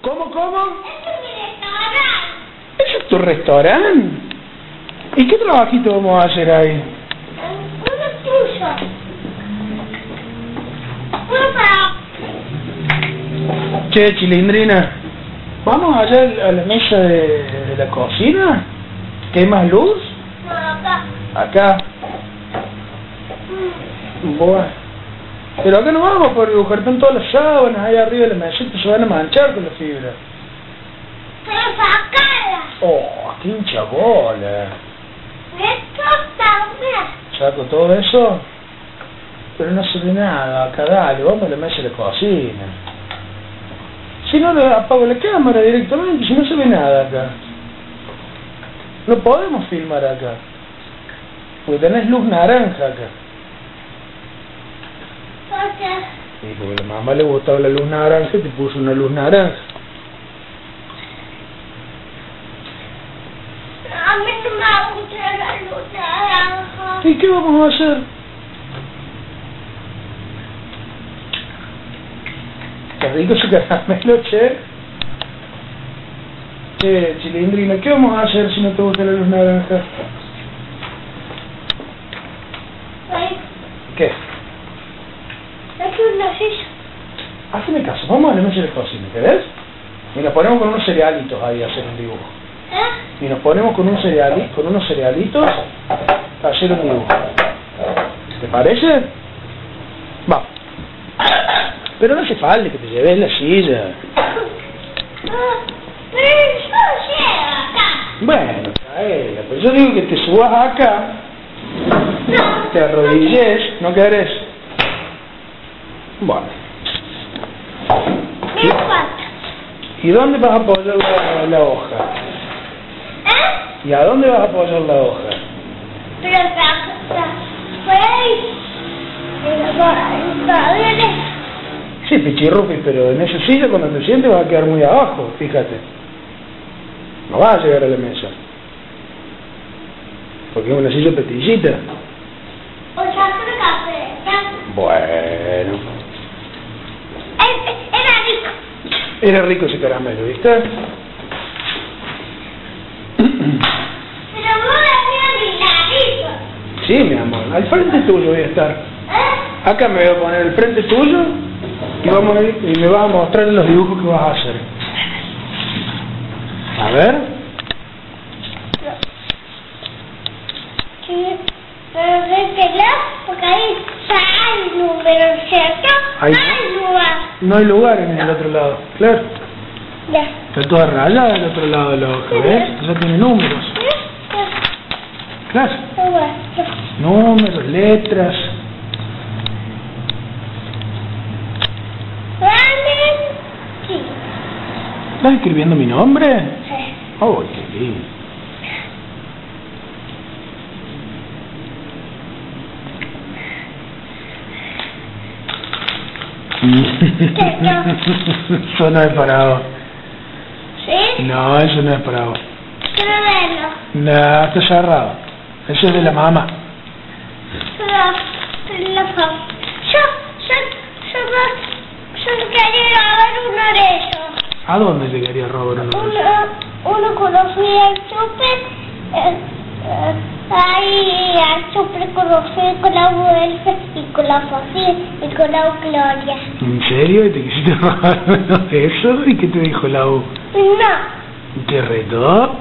¿Cómo, cómo? Este es mi restaurante. ¿Ese es tu restaurante? ¿Y qué trabajito vamos a hacer ahí? Uno tuyo. Uno para... Che, Chilindrina, ¿vamos allá a la mesa de la cocina? ¿Que hay más luz? No, acá. Acá. Bueno. Pero acá no vamos a poder dibujar, están todas las sábanas ahí arriba de la mesita, se van a manchar con la fibra. Pero sacala. Oh, qué hincha bola. Esto también. Saco todo eso, pero no se ve nada acá, dale, vamos a la mesa de la cocina. Si no, le apago la cámara directamente, si no se ve nada acá. No podemos filmar acá, porque tenés luz naranja acá. ¿Por qué? Y porque a la mamá le gustaba la luz naranja y te puso una luz naranja. A mí no me gusta la luz naranja. ¿Y qué vamos a hacer? Qué rico su caramelo, che. Che, Chilindrina, ¿qué vamos a hacer si no te gusta la luz naranja? Ay, ¿Qué? es una silla. Hazme caso, vamos a la mesa de la cocina, ¿querés? Y nos ponemos con unos cerealitos ahí a hacer un dibujo. ¿Eh? Y nos ponemos con unos cerealitos a hacer un dibujo. ¿Te parece? Vamos. Pero no hace falta que te lleves la silla. Pero yo llego acá. Bueno, traela, pero yo digo que te subas acá, No. te arrodilles, ¿no querés? Bueno. Me falta. ¿Y dónde vas a apoyar la hoja? ¿Eh? ¿Y a dónde vas a apoyar la hoja? Pero Sí, pichirrupi, pero en esa silla cuando te sientes vas a quedar muy abajo, fíjate. No vas a llegar a la mesa. Porque es una silla petillita. O sea, creo café. Bueno. Era rico. Era rico ese caramelo, ¿viste? Pero vos decías mi nariz. Sí, mi amor. Al frente tuyo voy a estar. ¿Eh? Acá me voy a poner al frente tuyo y vamos a ir, y me vas a mostrar los dibujos que vas a hacer. A ver. Sí, pero déjela, porque ahí ya hay números, ¿cierto? Ahí. Hay lugar. No hay lugar en el otro lado, claro. Ya. Está toda rayada del otro lado de la hoja, ¿ves? Ya tiene números. Claro. Números, letras. Sí. ¿Estás escribiendo mi nombre? Sí. Oh, qué lindo. Eso no es para vos. ¿Sí? No, eso no es para vos. Quiero verlo. No, está cerrado. Eso es de la mamá. Yo quería grabar uno de esos. ¿A dónde te quería robar uno? Uno conocí al súper, ahí al súper conocí con la vuelta y con la fácil y con la Gloria. ¿En serio? ¿Y te quisiste robar uno de eso? ¿Y qué te dijo la U? No, ¿Te retó?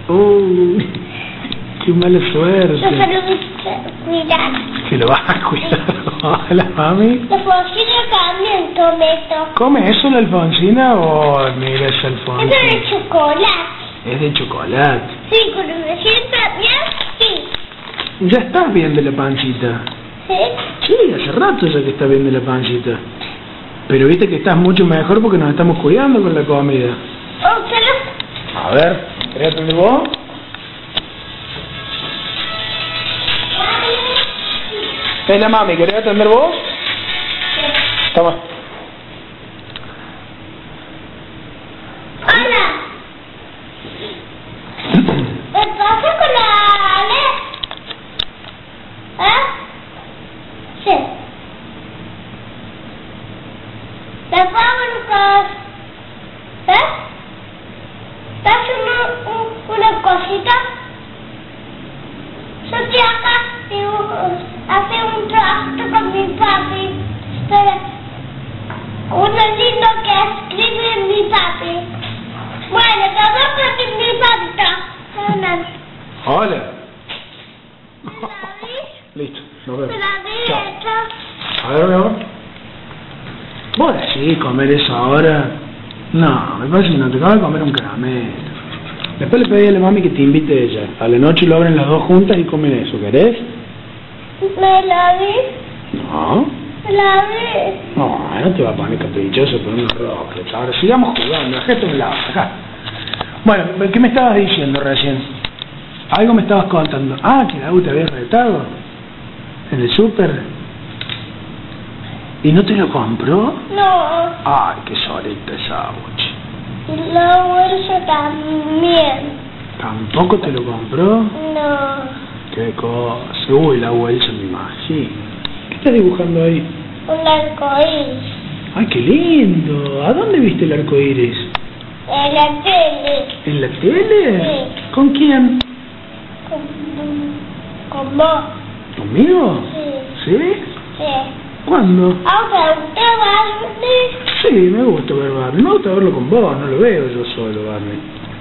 ¡Qué mala suerte! yo solo cuidar. ¿Que lo vas a cuidar? Hola, mami. La Alfonsina también tometo. ¿Come eso la Alfonsina? Oh, mira esa Alfonsina. Eso es de chocolate. Es de chocolate. Sí, cuando me sienta bien, sí. Ya estás bien de la pancita. ¿Sí? Sí, hace rato ya que estás bien de la pancita. Pero viste que estás mucho mejor porque nos estamos cuidando con la comida. A ver, ¿querés atender vos? Es la mami, ¿querés atender vos? Toma. Hola. ¿Qué pasa con la Ale? ¿Eh? Sí. ¿Te puedo buscar? ¿Eh? hace un trabajo con mi papi. Espera. Uno lindo que escribe mi papi. Bueno, vamos a mi papi. Hola. ¿Me Listo, nos vemos. Chao. A ver, mi amor. ¿Vos decís comer eso ahora? No, me parece que no te acabas de comer un caramelo. Después le pedí a la mami que te invite ella. A la noche lo abren las dos juntas y comen eso, ¿querés? ¿Me la vi? No. ¿Me la vi? No te va a poner caprichoso por unos rocks. Ahora sigamos jugando, dejate un lado, acá. Bueno, ¿qué me estabas diciendo recién? Algo me estabas contando. Ah, que la U te había retado en el súper. ¿Y no te lo compró? No. Ay, qué solita esa boche. Y la bolsa también. ¿Tampoco te lo compró? No. Qué cosa. Uy, la bolsa me imagino. ¿Qué estás dibujando ahí? Un arcoíris. Ay, qué lindo. ¿A dónde viste el arco iris? En la tele. ¿En la tele? Sí. ¿Con quién? ¿Con vos? ¿Conmigo? Sí. ¿Sí? Sí. ¿Cuándo? ¿Ahora usted va a venir? Sí, me gusta ver Barney. Me gusta verlo con vos, no lo veo yo solo, Barney.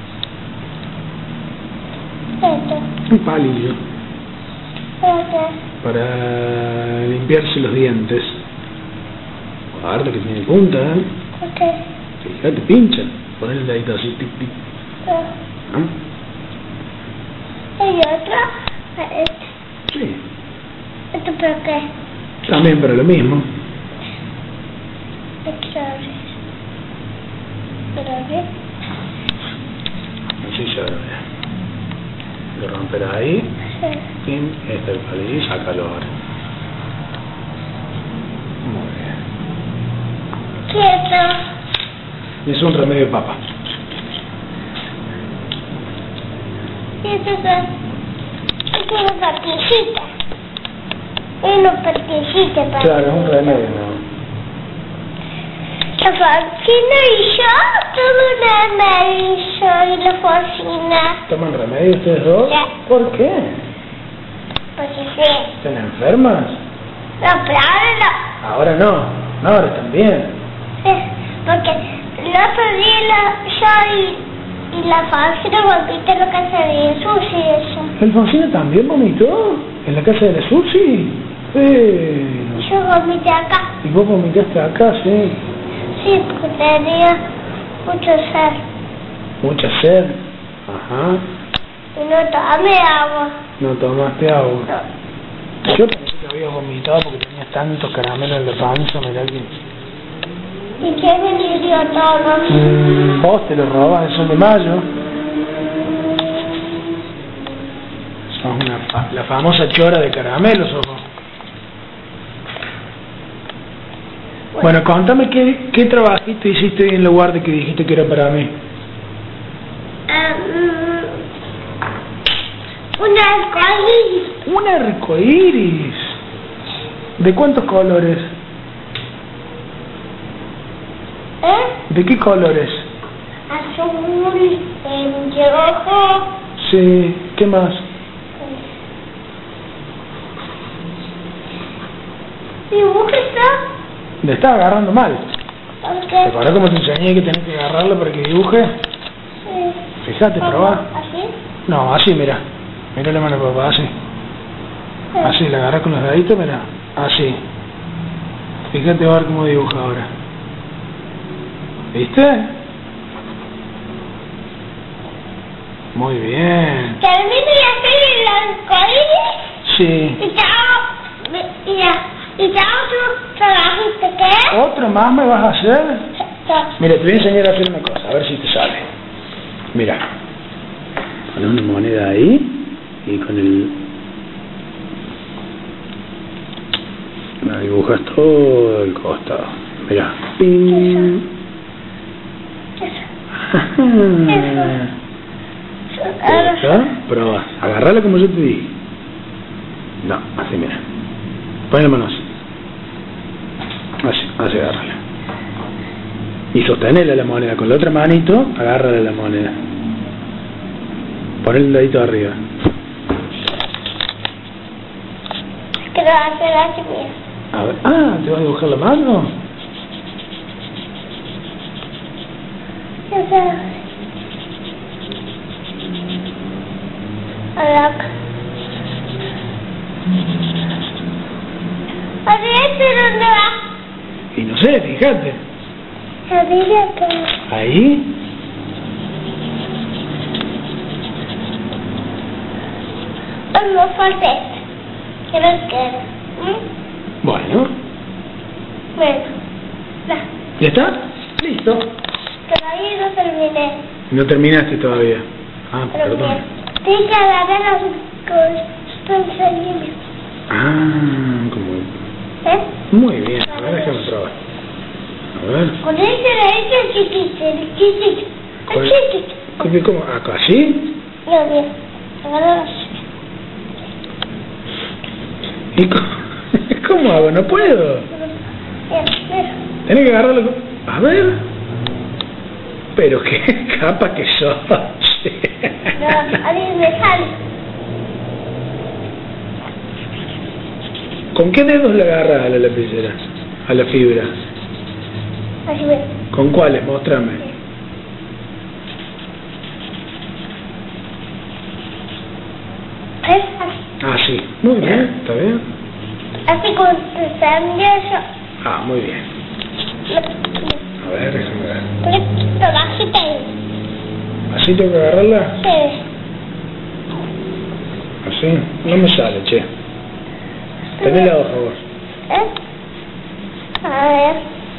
Esto. Un palillo Esto. para limpiarse los dientes. Guarda que tiene punta, ¿eh? Ok. Fíjate, pincha. Pon el dedito así, tic, tic. ¿Ah? ¿Hay otra? Esto. Sí. ¿Esto para qué? También para lo mismo. Así se ve. Lo romper ahí. Sí. Y este es el palillo y sácalo ahora. Muy bien. ¿Qué Es un remedio de papa. es eso? Es una partecita. Es una partecita para... Claro, es un remedio, ¿no? La cocina y yo tomo una remedio y la cocina. ¿Toman remedio ustedes dos? Sí. ¿Por qué? Porque sí. ¿Están enfermas? No, pero ahora Ahora no. No, ahora están bien. no. Sí, porque el otro día yo y la cocina volviste a la casa de Susi y eso. ¿Alfonsina también vomitó? ¿En la casa de la Susi? Yo vomité acá. ¿Y vos vomitaste acá, sí? Sí, porque tenía mucho sed. Mucha sed. Ajá. Y no tomé agua. No tomaste agua. No. Yo pensé que habías vomitado porque tenías tantos caramelos en la panza, mirá que... ¿Y quién me le dio todo? Vos te lo robas de Son de Mayo. Sos la famosa chora de caramelos, sos vos. Bueno, contame qué trabajito hiciste hoy en lugar de que dijiste que era para mí. Un arcoíris. Un arcoíris. ¿De cuántos colores? ¿De qué colores? Azul, rojo. Sí, ¿qué más? ¿Dibuja esto? Le estaba agarrando mal. ¿Por ¿Te qué? acuerdas cómo te enseñé que tenés que agarrarlo para que dibuje? Sí. Fíjate, probá. ¿Así? No, así, mira. Mira la mano, papá, así. Sí. Así, la agarras con los deditos, mira. Así. Fíjate a ver cómo dibuja ahora. ¿Viste? Muy bien. ¿Termino de hacer el arcoíris? Sí. Y ya otro trabajito, ¿qué? ¿Otro más me vas a hacer? Mira, te voy a enseñar a hacer una cosa, a ver si te sale. Mira. Pon una moneda ahí y con el... la dibujas todo el costado. Mira. ¡Ping! ¿Está? Prueba. Agarrala como yo te dije. No, así mira. Pon la mano así. Así agárrala. Y sostenela la moneda. Con la otra manito, agárrala la moneda. Pon el dedito arriba. Pero hacer así, mira. A ver, ¿te vas a dibujar la mano? Acá. ¿Este dónde va? Y no sé, fíjate. Acá. Ahí. No falta este. Creo que... Bueno. Bueno. ¿Ya está? Listo. Todavía no terminé. No terminaste todavía. Ah, perdón. Tienes que agarrar las cosas. Como... Muy bien. A ver, déjame probar. A ver. Con este de chiquito. Chiquito. ¿Cómo? ¿Acá así? No, bien. Agarra así. ¿Y cómo hago? No puedo. Mira. Tenés que agarrarlo. A ver. Pero qué capa que sos. No, a mí me sale. ¿Con qué dedos le agarras a la lapicera? A la fibra. Así ve. ¿Con cuáles? Móstrame. ¿Ves? Ah, sí. Muy bien. ¿Está bien? Así con tu sangre. Ah, muy bien. A ver, déjame ver. Pero bajita ahí. ¿Así tengo que agarrarla? Sí. ¿Así? No me sale, che. Tené la hoja vos. A ver.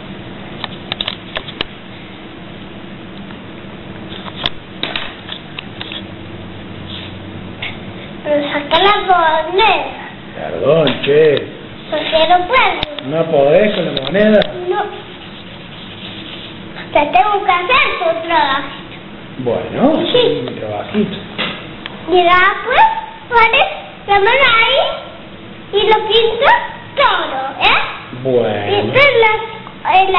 Pero saca la moneda. Perdón, che. Porque no puedo. ¿No podés con la moneda? No. Te tengo que hacer tu trabajo. Bueno, Sí. es mi trabajito. Y después pones la mano ahí y lo pintas todo, Bueno. Pintas el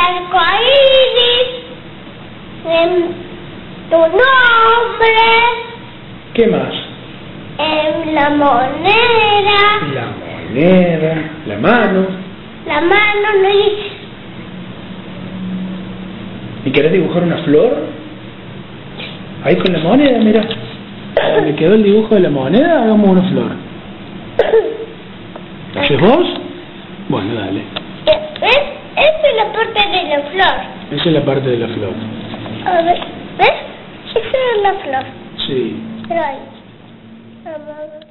arcoíris, tu nombre, ¿Qué más? la moneda, La moneda, la mano. la mano, no dice. ¿Y querés dibujar una flor? Ahí con la moneda, mira. ¿Le quedó el dibujo de la moneda? Hagamos una flor. ¿Lo haces vos? Bueno, dale. ¿Ves? Esta es la parte de la flor. Esa es la parte de la flor. A ver, ¿ves? Esa es la flor. Sí. Pero ahí.